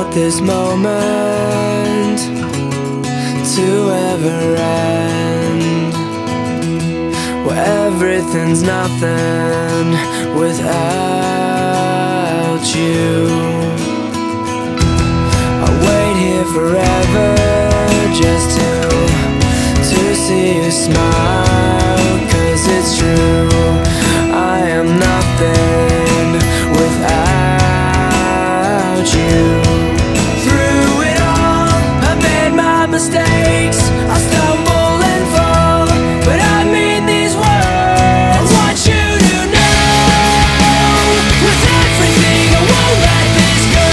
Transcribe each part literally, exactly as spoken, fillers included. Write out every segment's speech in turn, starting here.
want this moment to ever end, where everything's nothing without you. I'll wait here forever just to to see you smile, 'cause it's true, I am nothing without you. Through it all, I made my mistakes, I stumble and fall, but I mean these words. I want you to know, with everything I won't let this go.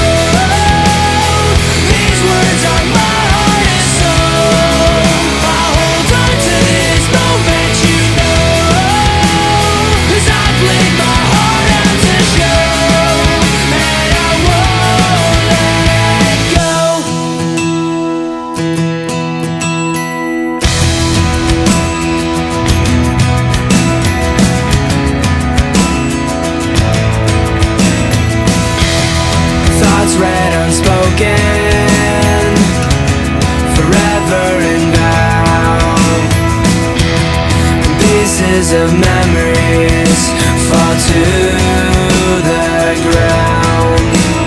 These words are my heart and soul. I'll hold on to this moment, you know, 'cause I played my heart out to show, and I won't let go. Thoughts read unspoken, forever inbound. Pieces of memories fall to the ground.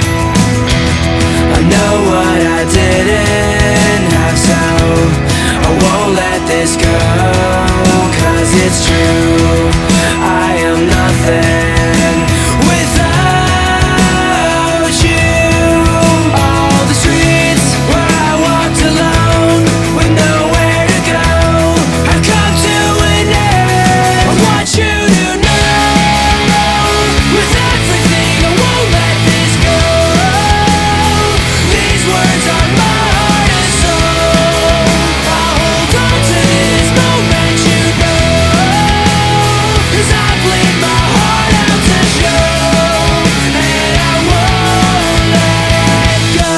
I know what I didn't have, so I won't let this go, 'cause it's true, I am nothing without you. All the streets where I walked alone with nowhere to go have come to an end. I want you to know, with everything I won't let this go. These words are my heart and soul. I'll hold on to this moment, you know, 'cause I played my heart out to show, and I won't let go.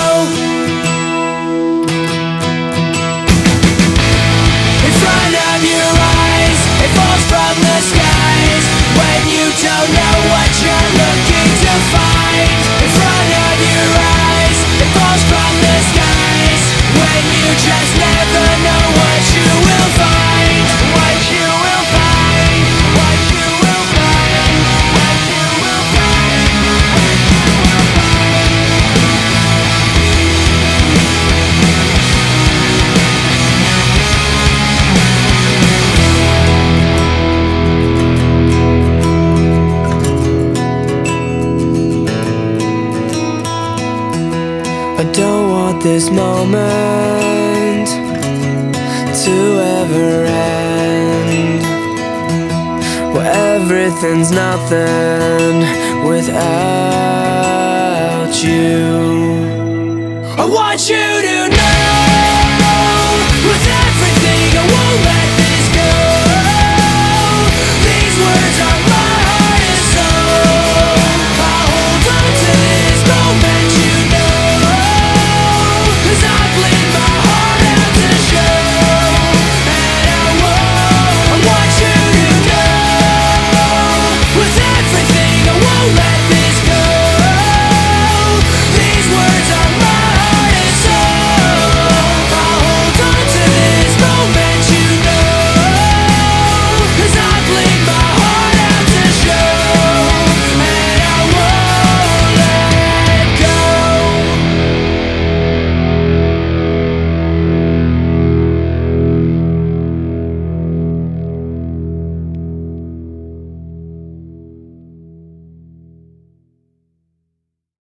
In front of your eyes, it falls from the skies when you don't know what you're looking to find. In front of your eyes, it falls from the skies when you just never know what you will find. What you will find, what you will find, what you will find, what you will find. I don't want this moment to ever end, where everything's nothing without you.